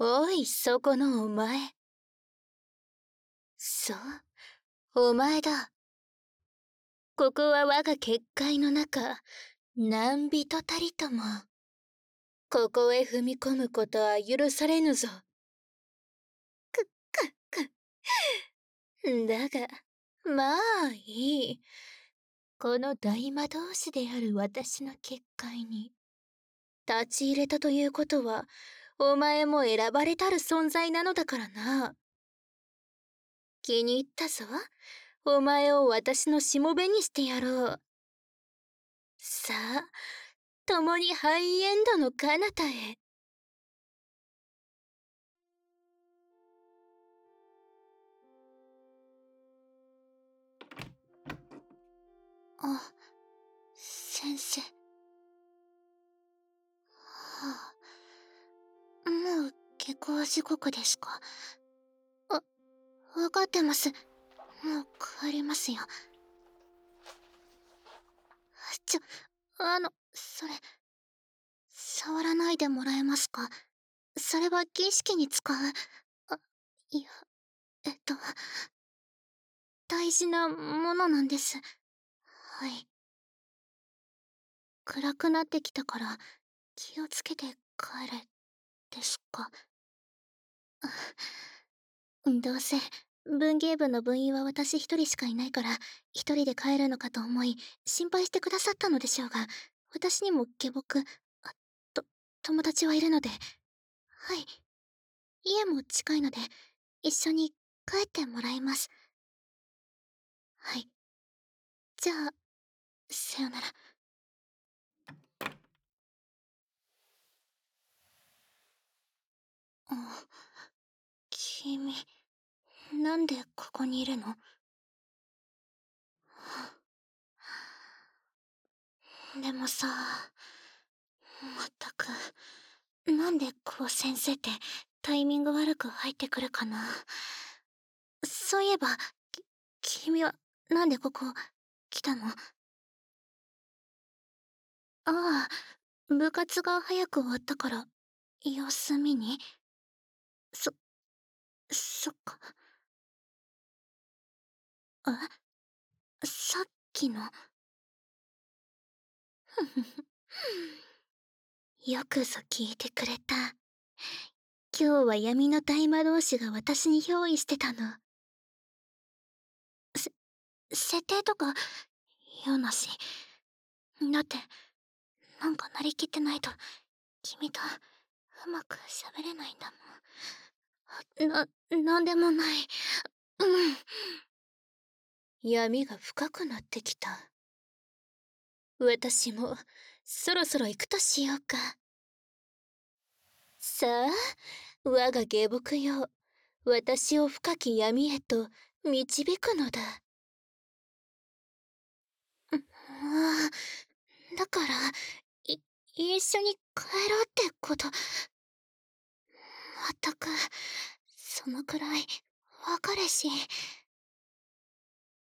おい、そこのお前。そう、お前だ。ここは我が結界の中、何人たりとも。ここへ踏み込むことは許されぬぞ。だが、まあいい。この大魔導士である私の結界に、立ち入れたということは、お前も選ばれたる存在なのだからな。気に入ったぞ。お前を私のしもべにしてやろう。さあ、共にハイエンドの彼方へ。あ、先生。はあ、もう下校時刻ですか。わかってます。もう帰りますよ。それ、触らないでもらえますか。それは儀式に使う。あ、いや、えっと、大事なものなんです。はい。暗くなってきたから気をつけて帰れですか。どうせ文芸部の部員は私一人しかいないから一人で帰るのかと思い心配してくださったのでしょうが、私にも下僕と友達はいるので。はい、家も近いので一緒に帰ってもらいます。はい、じゃあさよなら。あ、君なんでここにいるの。でもさ、まったく、なんでこう先生ってタイミング悪く入ってくるかな。そういえば、君はなんでここ来たの。ああ、部活が早く終わったから様子見に。そ、そっか。さっきの。よくぞ聞いてくれた。今日は闇の大魔導士が私に憑依してたの。設定とか言うなし。だってなんかなりきってないと君とうまく喋れないんだもん。なんでもない。闇が深くなってきた。私もそろそろ行くとしようか。さあ、我が下僕よ、私を深き闇へと導くのだ。ああ、だから一緒に帰ろうってこと。まったく、そのくらい別れし。